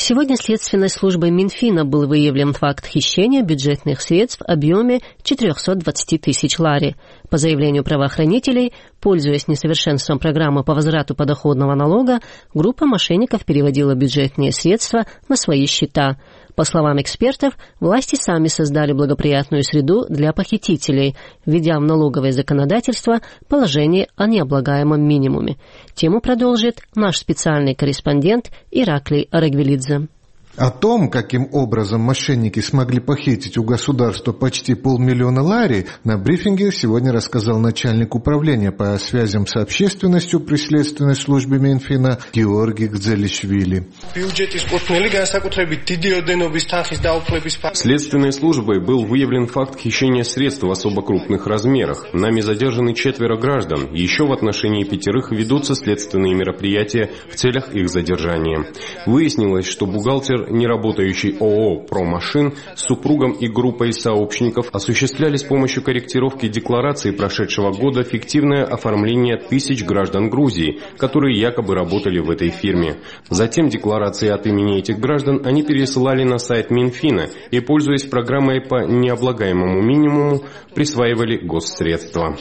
Сегодня следственной службой Минфина был выявлен факт хищения бюджетных средств в объеме 420 тысяч лари. По заявлению правоохранителей, пользуясь несовершенством программы по возврату подоходного налога, группа мошенников переводила бюджетные средства на свои счета. По словам экспертов, власти сами создали благоприятную среду для похитителей, введя в налоговое законодательство положение о необлагаемом минимуме. Тему продолжит наш специальный корреспондент Ираклий Арагвелидзе. О том, каким образом мошенники смогли похитить у государства почти 500 000 лари, на брифинге сегодня рассказал начальник управления по связям с общественностью при следственной службе Минфина Георгий Гзелишвили. Следственной службой был выявлен факт хищения средств в особо крупных размерах. Нами задержаны 4 граждан. Еще в отношении 5 ведутся следственные мероприятия в целях их задержания. Выяснилось, что бухгалтер, не работающий ООО «Промашин», с супругом и группой сообщников осуществляли с помощью корректировки декларации прошедшего года фиктивное оформление тысяч граждан Грузии, которые якобы работали в этой фирме. Затем декларации от имени этих граждан они пересылали на сайт Минфина и, пользуясь программой по необлагаемому минимуму, присваивали госсредства.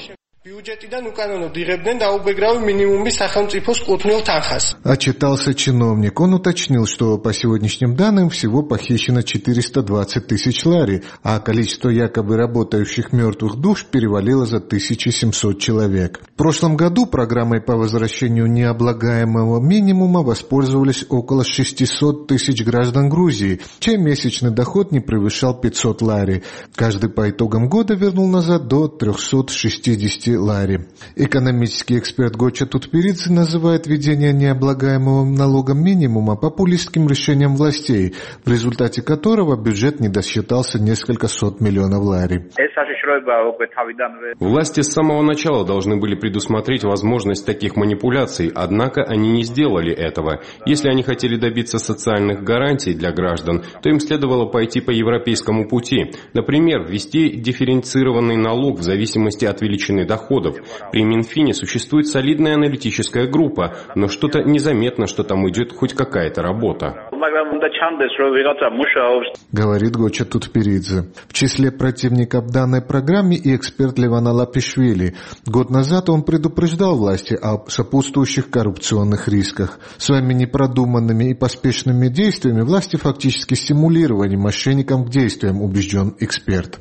Отчитался чиновник. Он уточнил, что по сегодняшним данным всего похищено 420 тысяч лари, а количество якобы работающих мертвых душ перевалило за 1700 человек. В прошлом году программой по возвращению необлагаемого минимума воспользовались около 600 тысяч граждан Грузии, чей месячный доход не превышал 500 лари. Каждый по итогам года вернул назад до 360 лари. Экономический эксперт Гоча Тутперидзе называет введение необлагаемого налогом минимума популистским решением властей, в результате которого бюджет не досчитался несколько сот миллионов лари. Власти с самого начала должны были предусмотреть возможность таких манипуляций, однако они не сделали этого. Если они хотели добиться социальных гарантий для граждан, то им следовало пойти по европейскому пути. Например, ввести дифференцированный налог в зависимости от величины доходов. При Минфине существует солидная аналитическая группа, но что-то незаметно, что там идет хоть какая-то работа. Говорит Гоча Тутперидзе. В числе противников данной программы и эксперт Леван Алапишвили. Год назад он предупреждал власти о сопутствующих коррупционных рисках. Своими непродуманными и поспешными действиями власти фактически стимулировали мошенникам к действиям, убежден эксперт.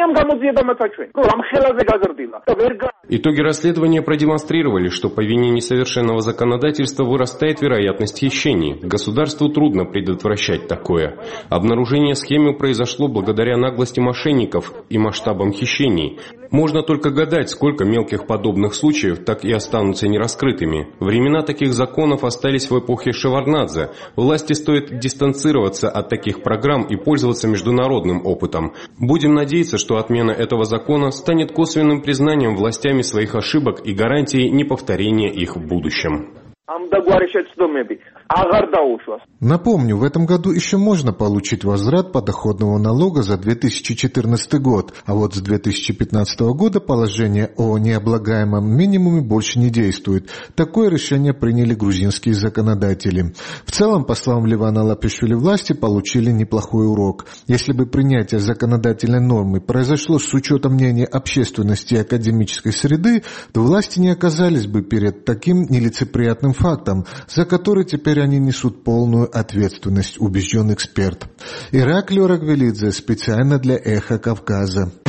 Итоги расследования продемонстрировали, что по вине несовершенного законодательства вырастает вероятность хищений. Государству трудно предотвращать такое. Обнаружение схемы произошло благодаря наглости мошенников и масштабам хищений. Можно только гадать, сколько мелких подобных случаев так и останутся нераскрытыми. Времена таких законов остались в эпохе Шеварднадзе. Власти стоит дистанцироваться от таких программ и пользоваться международным опытом. Будем надеяться, что отмена этого закона станет косвенным признанием властями своих ошибок и гарантией неповторения их в будущем. Напомню, в этом году еще можно получить возврат подоходного налога за 2014 год, а вот с 2015 года положение о необлагаемом минимуме больше не действует. Такое решение приняли грузинские законодатели. В целом, по словам Левана Алапишвили, власти получили неплохой урок. Если бы принятие законодательной нормы произошло с учетом мнения общественности и академической среды, то власти не оказались бы перед таким нелицеприятным фактом, за который теперь они несут полную ответственность, убежден эксперт. Ираклий Арагвелидзе специально для «Эхо Кавказа».